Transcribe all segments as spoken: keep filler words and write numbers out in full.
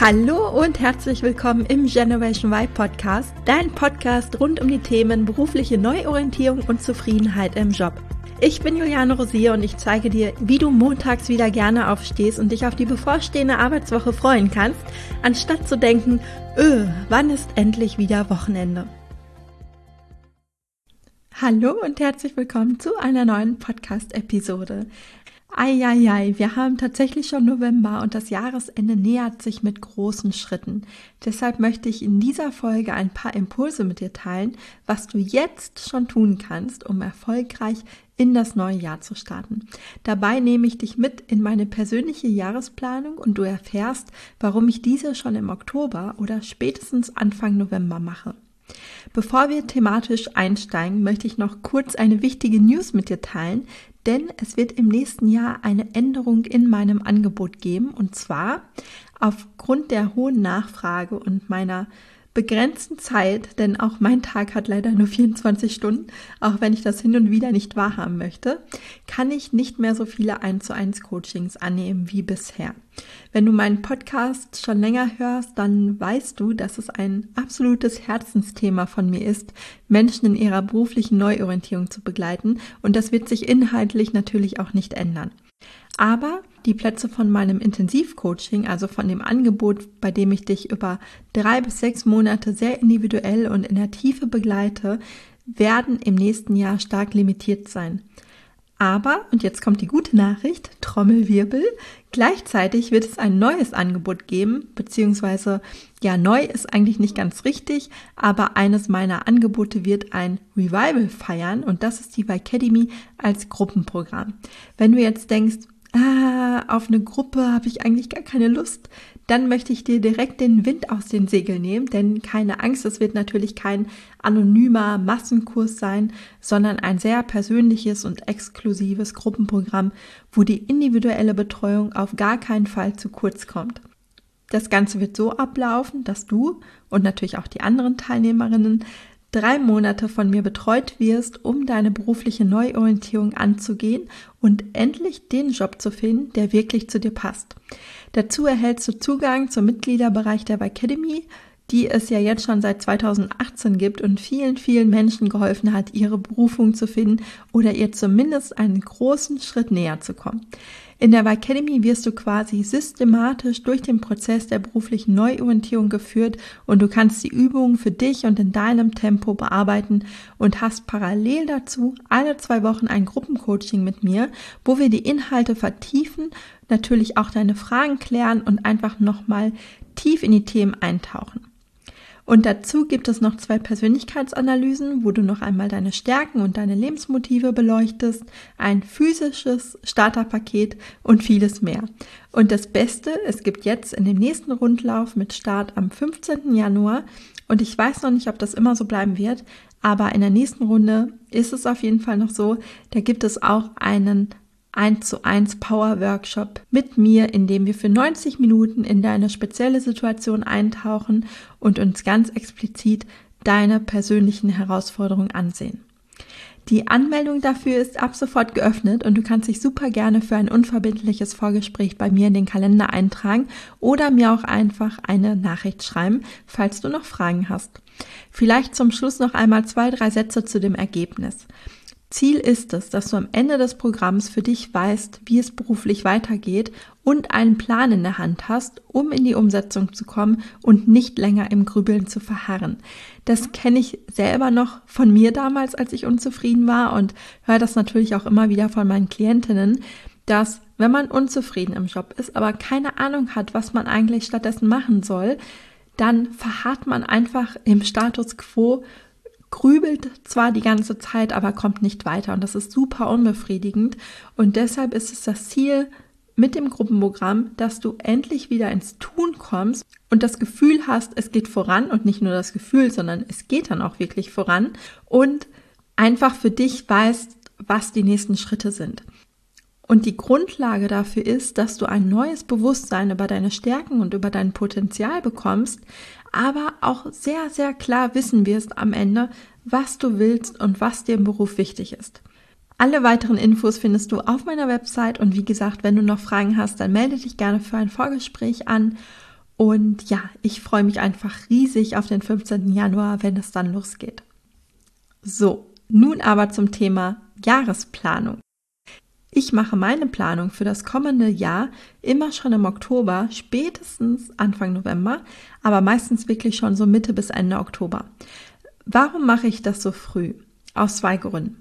Hallo und herzlich willkommen im Generation Y Podcast, dein Podcast rund um die Themen berufliche Neuorientierung und Zufriedenheit im Job. Ich bin Juliane Rosier und ich zeige dir, wie du montags wieder gerne aufstehst und dich auf die bevorstehende Arbeitswoche freuen kannst, anstatt zu denken, öh, wann ist endlich wieder Wochenende? Hallo und herzlich willkommen zu einer neuen Podcast-Episode. Eieiei, wir haben tatsächlich schon November und das Jahresende nähert sich mit großen Schritten. Deshalb möchte ich in dieser Folge ein paar Impulse mit dir teilen, was du jetzt schon tun kannst, um erfolgreich in das neue Jahr zu starten. Dabei nehme ich dich mit in meine persönliche Jahresplanung und du erfährst, warum ich diese schon im Oktober oder spätestens Anfang November mache. Bevor wir thematisch einsteigen, möchte ich noch kurz eine wichtige News mit dir teilen, denn es wird im nächsten Jahr eine Änderung in meinem Angebot geben, und zwar aufgrund der hohen Nachfrage und meiner begrenzten Zeit, denn auch mein Tag hat leider nur vierundzwanzig Stunden, auch wenn ich das hin und wieder nicht wahrhaben möchte, kann ich nicht mehr so viele eins zu eins Coachings annehmen wie bisher. Wenn du meinen Podcast schon länger hörst, dann weißt du, dass es ein absolutes Herzensthema von mir ist, Menschen in ihrer beruflichen Neuorientierung zu begleiten, und das wird sich inhaltlich natürlich auch nicht ändern. Aber die Plätze von meinem Intensivcoaching, also von dem Angebot, bei dem ich dich über drei bis sechs Monate sehr individuell und in der Tiefe begleite, werden im nächsten Jahr stark limitiert sein. Aber, und jetzt kommt die gute Nachricht, Trommelwirbel, gleichzeitig wird es ein neues Angebot geben, beziehungsweise, ja, neu ist eigentlich nicht ganz richtig, aber eines meiner Angebote wird ein Revival feiern, und das ist die Y-Academy als Gruppenprogramm. Wenn du jetzt denkst, ah, auf eine Gruppe habe ich eigentlich gar keine Lust, dann möchte ich dir direkt den Wind aus den Segeln nehmen, denn keine Angst, es wird natürlich kein anonymer Massenkurs sein, sondern ein sehr persönliches und exklusives Gruppenprogramm, wo die individuelle Betreuung auf gar keinen Fall zu kurz kommt. Das Ganze wird so ablaufen, dass du und natürlich auch die anderen Teilnehmerinnen drei Monate von mir betreut wirst, um deine berufliche Neuorientierung anzugehen und endlich den Job zu finden, der wirklich zu dir passt. Dazu erhältst du Zugang zum Mitgliederbereich der Y-Academy, die es ja jetzt schon seit zweitausendachtzehn gibt und vielen, vielen Menschen geholfen hat, ihre Berufung zu finden oder ihr zumindest einen großen Schritt näher zu kommen. In der Y-Academy wirst du quasi systematisch durch den Prozess der beruflichen Neuorientierung geführt und du kannst die Übungen für dich und in deinem Tempo bearbeiten und hast parallel dazu alle zwei Wochen ein Gruppencoaching mit mir, wo wir die Inhalte vertiefen, natürlich auch deine Fragen klären und einfach nochmal tief in die Themen eintauchen. Und dazu gibt es noch zwei Persönlichkeitsanalysen, wo du noch einmal deine Stärken und deine Lebensmotive beleuchtest, ein physisches Starterpaket und vieles mehr. Und das Beste, es gibt jetzt in dem nächsten Rundlauf mit Start am fünfzehnten Januar, und ich weiß noch nicht, ob das immer so bleiben wird, aber in der nächsten Runde ist es auf jeden Fall noch so, da gibt es auch einen eins zu eins Power-Workshop mit mir, in dem wir für neunzig Minuten in deine spezielle Situation eintauchen und uns ganz explizit deine persönlichen Herausforderungen ansehen. Die Anmeldung dafür ist ab sofort geöffnet und du kannst dich super gerne für ein unverbindliches Vorgespräch bei mir in den Kalender eintragen oder mir auch einfach eine Nachricht schreiben, falls du noch Fragen hast. Vielleicht zum Schluss noch einmal zwei, drei Sätze zu dem Ergebnis. Ziel ist es, dass du am Ende des Programms für dich weißt, wie es beruflich weitergeht und einen Plan in der Hand hast, um in die Umsetzung zu kommen und nicht länger im Grübeln zu verharren. Das kenne ich selber noch von mir damals, als ich unzufrieden war, und höre das natürlich auch immer wieder von meinen Klientinnen, dass wenn man unzufrieden im Job ist, aber keine Ahnung hat, was man eigentlich stattdessen machen soll, dann verharrt man einfach im Status quo, grübelt zwar die ganze Zeit, aber kommt nicht weiter, und das ist super unbefriedigend, und deshalb ist es das Ziel mit dem Gruppenprogramm, dass du endlich wieder ins Tun kommst und das Gefühl hast, es geht voran, und nicht nur das Gefühl, sondern es geht dann auch wirklich voran und einfach für dich weißt, was die nächsten Schritte sind. Und die Grundlage dafür ist, dass du ein neues Bewusstsein über deine Stärken und über dein Potenzial bekommst, aber auch sehr, sehr klar wissen wirst am Ende, was du willst und was dir im Beruf wichtig ist. Alle weiteren Infos findest du auf meiner Website, und wie gesagt, wenn du noch Fragen hast, dann melde dich gerne für ein Vorgespräch an. Und ja, ich freue mich einfach riesig auf den fünfzehnten Januar, wenn es dann losgeht. So, nun aber zum Thema Jahresplanung. Ich mache meine Planung für das kommende Jahr immer schon im Oktober, spätestens Anfang November, aber meistens wirklich schon so Mitte bis Ende Oktober. Warum mache ich das so früh? Aus zwei Gründen.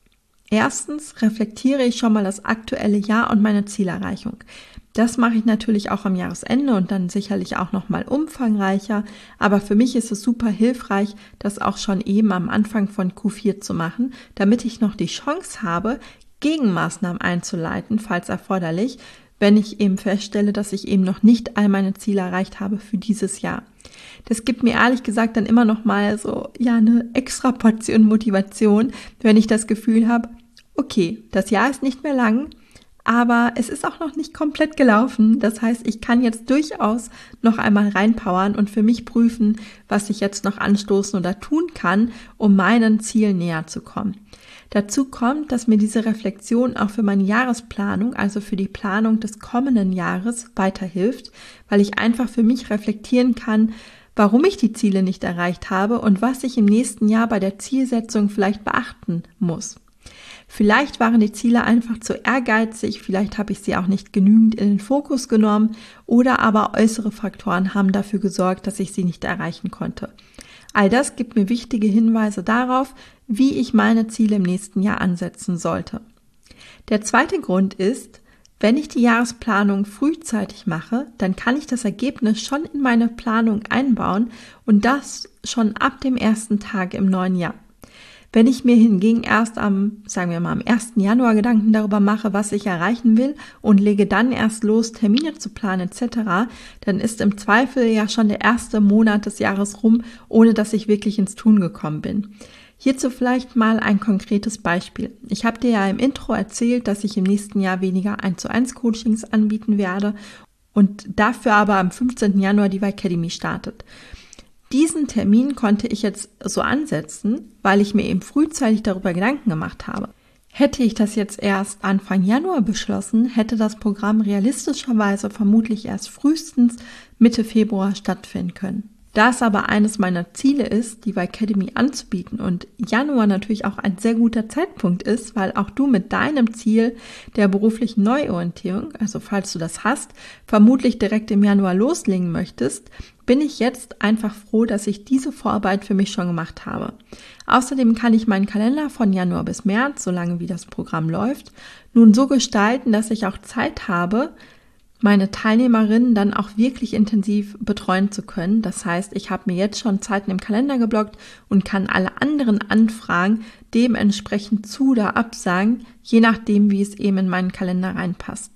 Erstens reflektiere ich schon mal das aktuelle Jahr und meine Zielerreichung. Das mache ich natürlich auch am Jahresende und dann sicherlich auch nochmal umfangreicher, aber für mich ist es super hilfreich, das auch schon eben am Anfang von Q vier zu machen, damit ich noch die Chance habe, Gegenmaßnahmen einzuleiten, falls erforderlich, wenn ich eben feststelle, dass ich eben noch nicht all meine Ziele erreicht habe für dieses Jahr. Das gibt mir ehrlich gesagt dann immer noch mal so ja eine extra Portion Motivation, wenn ich das Gefühl habe, okay, das Jahr ist nicht mehr lang, aber es ist auch noch nicht komplett gelaufen. Das heißt, ich kann jetzt durchaus noch einmal reinpowern und für mich prüfen, was ich jetzt noch anstoßen oder tun kann, um meinen Zielen näher zu kommen. Dazu kommt, dass mir diese Reflexion auch für meine Jahresplanung, also für die Planung des kommenden Jahres, weiterhilft, weil ich einfach für mich reflektieren kann, warum ich die Ziele nicht erreicht habe und was ich im nächsten Jahr bei der Zielsetzung vielleicht beachten muss. Vielleicht waren die Ziele einfach zu ehrgeizig, vielleicht habe ich sie auch nicht genügend in den Fokus genommen oder aber äußere Faktoren haben dafür gesorgt, dass ich sie nicht erreichen konnte. All das gibt mir wichtige Hinweise darauf, wie ich meine Ziele im nächsten Jahr ansetzen sollte. Der zweite Grund ist, wenn ich die Jahresplanung frühzeitig mache, dann kann ich das Ergebnis schon in meine Planung einbauen und das schon ab dem ersten Tag im neuen Jahr. Wenn ich mir hingegen erst am, sagen wir mal, am ersten Januar Gedanken darüber mache, was ich erreichen will und lege dann erst los, Termine zu planen et cetera, dann ist im Zweifel ja schon der erste Monat des Jahres rum, ohne dass ich wirklich ins Tun gekommen bin. Hierzu vielleicht mal ein konkretes Beispiel. Ich habe dir ja im Intro erzählt, dass ich im nächsten Jahr weniger eins zu eins Coachings anbieten werde und dafür aber am fünfzehnten Januar die Y-Academy startet. Diesen Termin konnte ich jetzt so ansetzen, weil ich mir eben frühzeitig darüber Gedanken gemacht habe. Hätte ich das jetzt erst Anfang Januar beschlossen, hätte das Programm realistischerweise vermutlich erst frühestens Mitte Februar stattfinden können. Da es aber eines meiner Ziele ist, die Y-Academy anzubieten und Januar natürlich auch ein sehr guter Zeitpunkt ist, weil auch du mit deinem Ziel der beruflichen Neuorientierung, also falls du das hast, vermutlich direkt im Januar loslegen möchtest, bin ich jetzt einfach froh, dass ich diese Vorarbeit für mich schon gemacht habe. Außerdem kann ich meinen Kalender von Januar bis März, solange wie das Programm läuft, nun so gestalten, dass ich auch Zeit habe, meine Teilnehmerinnen dann auch wirklich intensiv betreuen zu können. Das heißt, ich habe mir jetzt schon Zeiten im Kalender geblockt und kann alle anderen Anfragen dementsprechend zu- oder absagen, je nachdem, wie es eben in meinen Kalender reinpasst.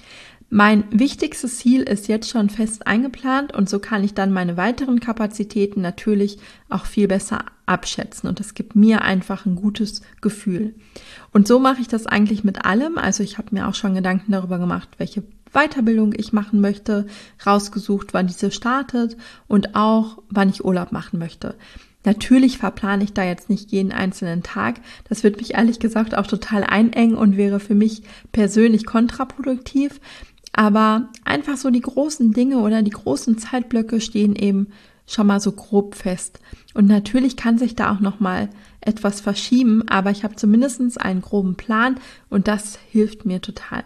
Mein wichtigstes Ziel ist jetzt schon fest eingeplant und so kann ich dann meine weiteren Kapazitäten natürlich auch viel besser abschätzen und das gibt mir einfach ein gutes Gefühl. Und so mache ich das eigentlich mit allem. Also ich habe mir auch schon Gedanken darüber gemacht, welche Weiterbildung ich machen möchte, rausgesucht, wann diese startet und auch, wann ich Urlaub machen möchte. Natürlich verplane ich da jetzt nicht jeden einzelnen Tag. Das wird mich ehrlich gesagt auch total einengen und wäre für mich persönlich kontraproduktiv. Aber einfach so die großen Dinge oder die großen Zeitblöcke stehen eben schon mal so grob fest. Und natürlich kann sich da auch noch mal etwas verschieben, aber ich habe zumindest einen groben Plan und das hilft mir total.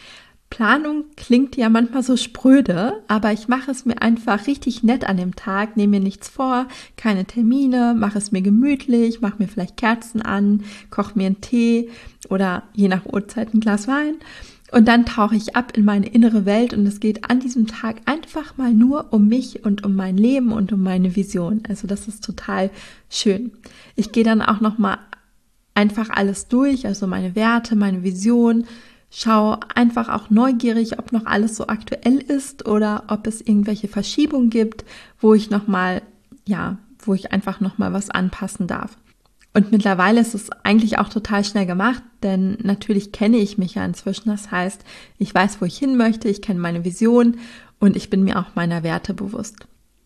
Planung klingt ja manchmal so spröde, aber ich mache es mir einfach richtig nett an dem Tag, nehme mir nichts vor, keine Termine, mache es mir gemütlich, mache mir vielleicht Kerzen an, koche mir einen Tee oder je nach Uhrzeit ein Glas Wein und dann tauche ich ab in meine innere Welt und es geht an diesem Tag einfach mal nur um mich und um mein Leben und um meine Vision. Also das ist total schön. Ich gehe dann auch nochmal einfach alles durch, also meine Werte, meine Vision, schau einfach auch neugierig, ob noch alles so aktuell ist oder ob es irgendwelche Verschiebungen gibt, wo ich nochmal, ja, wo ich einfach nochmal was anpassen darf. Und mittlerweile ist es eigentlich auch total schnell gemacht, denn natürlich kenne ich mich ja inzwischen. Das heißt, ich weiß, wo ich hin möchte, ich kenne meine Vision und ich bin mir auch meiner Werte bewusst.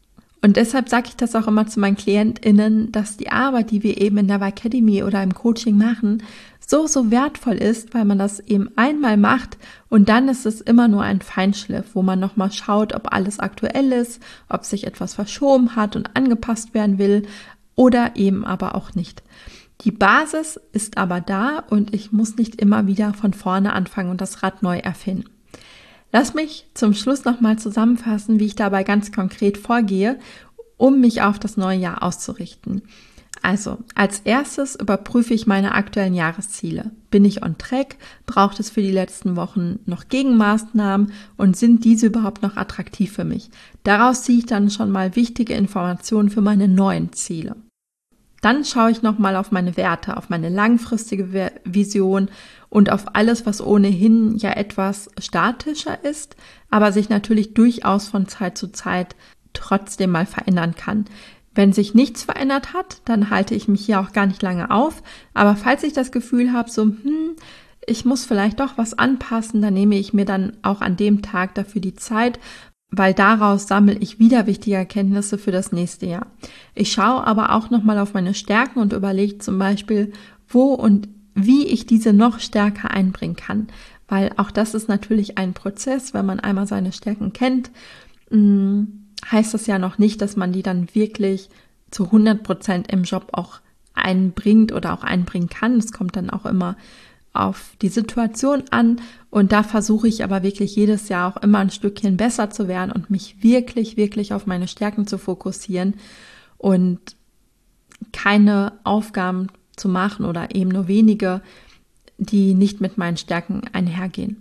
Und deshalb sage ich das auch immer zu meinen KlientInnen, dass die Arbeit, die wir eben in der Y-Academy oder im Coaching machen, so, so wertvoll ist, weil man das eben einmal macht und dann ist es immer nur ein Feinschliff, wo man nochmal schaut, ob alles aktuell ist, ob sich etwas verschoben hat und angepasst werden will oder eben aber auch nicht. Die Basis ist aber da und ich muss nicht immer wieder von vorne anfangen und das Rad neu erfinden. Lass mich zum Schluss nochmal zusammenfassen, wie ich dabei ganz konkret vorgehe, um mich auf das neue Jahr auszurichten. Also, als erstes überprüfe ich meine aktuellen Jahresziele. Bin ich on track? Braucht es für die letzten Wochen noch Gegenmaßnahmen? Und sind diese überhaupt noch attraktiv für mich? Daraus ziehe ich dann schon mal wichtige Informationen für meine neuen Ziele. Dann schaue ich nochmal auf meine Werte, auf meine langfristige Vision und auf alles, was ohnehin ja etwas statischer ist, aber sich natürlich durchaus von Zeit zu Zeit trotzdem mal verändern kann. Wenn sich nichts verändert hat, dann halte ich mich hier auch gar nicht lange auf, aber falls ich das Gefühl habe, so, hm, ich muss vielleicht doch was anpassen, dann nehme ich mir dann auch an dem Tag dafür die Zeit, weil daraus sammle ich wieder wichtige Erkenntnisse für das nächste Jahr. Ich schaue aber auch nochmal auf meine Stärken und überlege zum Beispiel, wo und wie ich diese noch stärker einbringen kann. Weil auch das ist natürlich ein Prozess, wenn man einmal seine Stärken kennt, heißt das ja noch nicht, dass man die dann wirklich zu hundert Prozent im Job auch einbringt oder auch einbringen kann. Es kommt dann auch immer auf die Situation an und da versuche ich aber wirklich jedes Jahr auch immer ein Stückchen besser zu werden und mich wirklich, wirklich auf meine Stärken zu fokussieren und keine Aufgaben zu machen oder eben nur wenige, die nicht mit meinen Stärken einhergehen.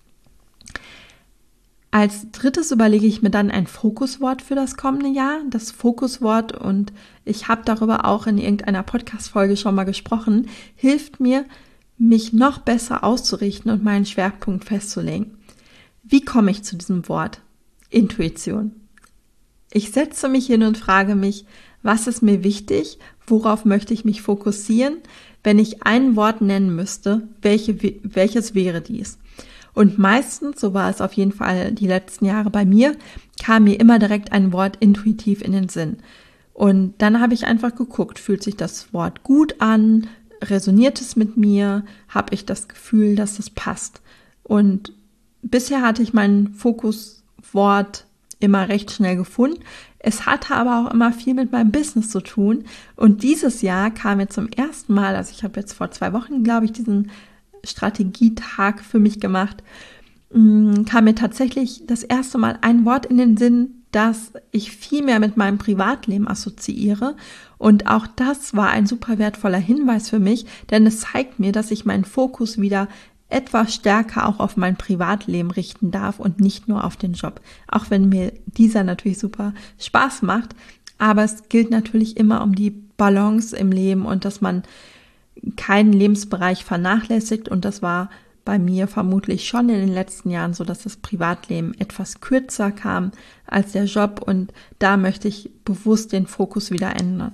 Als drittes überlege ich mir dann ein Fokuswort für das kommende Jahr. Das Fokuswort, und ich habe darüber auch in irgendeiner Podcast-Folge schon mal gesprochen, hilft mir, mich noch besser auszurichten und meinen Schwerpunkt festzulegen. Wie komme ich zu diesem Wort? Intuition. Ich setze mich hin und frage mich, was ist mir wichtig? Worauf möchte ich mich fokussieren? Wenn ich ein Wort nennen müsste, welche, welches wäre dies? Und meistens, so war es auf jeden Fall die letzten Jahre bei mir, kam mir immer direkt ein Wort intuitiv in den Sinn. Und dann habe ich einfach geguckt, fühlt sich das Wort gut an? Resoniert es mit mir? Habe ich das Gefühl, dass es passt? Und bisher hatte ich mein Fokuswort immer recht schnell gefunden. Es hatte aber auch immer viel mit meinem Business zu tun. Und dieses Jahr kam mir zum ersten Mal, also ich habe jetzt vor zwei Wochen, glaube ich, diesen Strategietag für mich gemacht, kam mir tatsächlich das erste Mal ein Wort in den Sinn, das ich viel mehr mit meinem Privatleben assoziiere. Und auch das war ein super wertvoller Hinweis für mich, denn es zeigt mir, dass ich meinen Fokus wieder etwas stärker auch auf mein Privatleben richten darf und nicht nur auf den Job. Auch wenn mir dieser natürlich super Spaß macht, aber es gilt natürlich immer um die Balance im Leben und dass man keinen Lebensbereich vernachlässigt, und das war bei mir vermutlich schon in den letzten Jahren so, dass das Privatleben etwas kürzer kam als der Job, und da möchte ich bewusst den Fokus wieder ändern.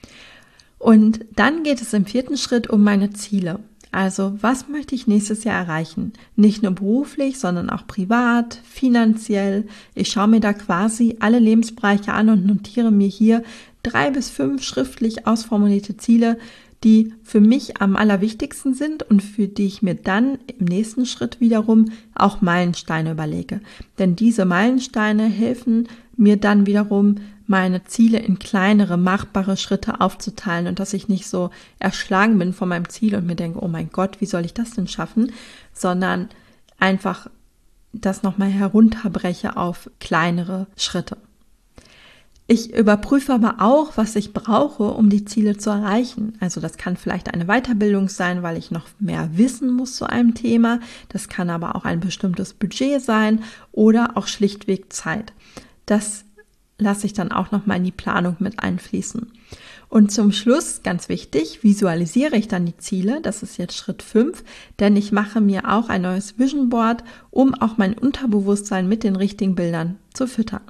Und dann geht es im vierten Schritt um meine Ziele. Also, was möchte ich nächstes Jahr erreichen? Nicht nur beruflich, sondern auch privat, finanziell. Ich schaue mir da quasi alle Lebensbereiche an und notiere mir hier drei bis fünf schriftlich ausformulierte Ziele, die für mich am allerwichtigsten sind und für die ich mir dann im nächsten Schritt wiederum auch Meilensteine überlege. Denn diese Meilensteine helfen mir dann wiederum, meine Ziele in kleinere, machbare Schritte aufzuteilen und dass ich nicht so erschlagen bin von meinem Ziel und mir denke, oh mein Gott, wie soll ich das denn schaffen? Sondern einfach das nochmal herunterbreche auf kleinere Schritte. Ich überprüfe aber auch, was ich brauche, um die Ziele zu erreichen. Also das kann vielleicht eine Weiterbildung sein, weil ich noch mehr wissen muss zu einem Thema. Das kann aber auch ein bestimmtes Budget sein oder auch schlichtweg Zeit. Das lasse ich dann auch nochmal in die Planung mit einfließen. Und zum Schluss, ganz wichtig, visualisiere ich dann die Ziele. Das ist jetzt Schritt fünf, denn ich mache mir auch ein neues Vision Board, um auch mein Unterbewusstsein mit den richtigen Bildern zu füttern.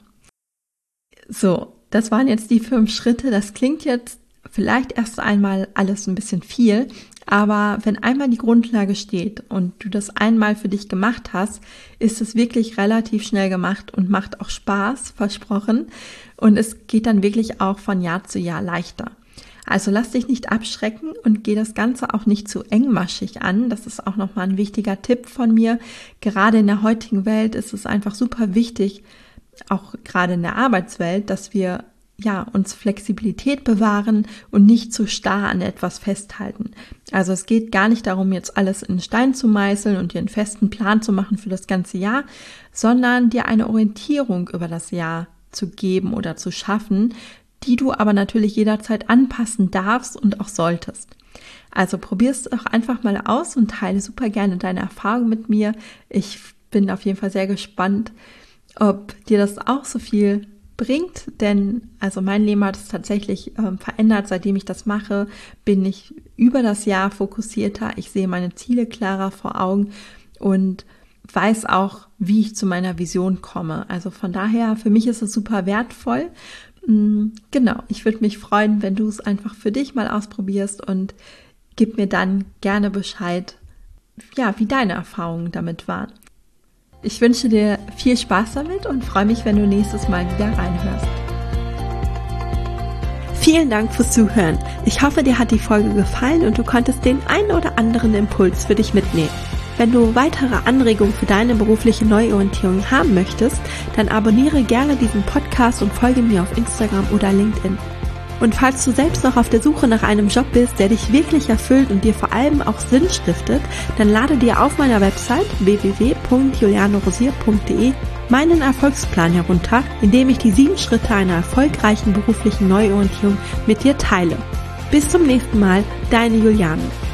So, das waren jetzt die fünf Schritte. Das klingt jetzt vielleicht erst einmal alles ein bisschen viel, Aber wenn einmal die Grundlage steht und du das einmal für dich gemacht hast, ist es wirklich relativ schnell gemacht und macht auch Spaß, versprochen. Und es geht dann wirklich auch von Jahr zu Jahr leichter. Also lass dich nicht abschrecken und geh das Ganze auch nicht zu engmaschig an. Das ist auch nochmal ein wichtiger Tipp von mir. Gerade in der heutigen Welt ist es einfach super wichtig, auch gerade in der Arbeitswelt, dass wir ja, uns Flexibilität bewahren und nicht zu starr an etwas festhalten. Also es geht gar nicht darum, jetzt alles in Stein zu meißeln und dir einen festen Plan zu machen für das ganze Jahr, sondern dir eine Orientierung über das Jahr zu geben oder zu schaffen, die du aber natürlich jederzeit anpassen darfst und auch solltest. Also probier es doch einfach mal aus und teile super gerne deine Erfahrungen mit mir. Ich bin auf jeden Fall sehr gespannt, ob dir das auch so viel bringt, denn also mein Leben hat es tatsächlich ähm, verändert, seitdem ich das mache, bin ich über das Jahr fokussierter, ich sehe meine Ziele klarer vor Augen und weiß auch, wie ich zu meiner Vision komme. Also von daher, für mich ist es super wertvoll. Mhm, genau, ich würde mich freuen, wenn du es einfach für dich mal ausprobierst und gib mir dann gerne Bescheid, ja, wie deine Erfahrungen damit waren. Ich wünsche dir viel Spaß damit und freue mich, wenn du nächstes Mal wieder reinhörst. Vielen Dank fürs Zuhören. Ich hoffe, dir hat die Folge gefallen und du konntest den einen oder anderen Impuls für dich mitnehmen. Wenn du weitere Anregungen für deine berufliche Neuorientierung haben möchtest, dann abonniere gerne diesen Podcast und folge mir auf Instagram oder LinkedIn. Und falls du selbst noch auf der Suche nach einem Job bist, der dich wirklich erfüllt und dir vor allem auch Sinn stiftet, dann lade dir auf meiner Website w w w punkt juliane rosier punkt d e meinen Erfolgsplan herunter, in dem ich die sieben Schritte einer erfolgreichen beruflichen Neuorientierung mit dir teile. Bis zum nächsten Mal, deine Juliane.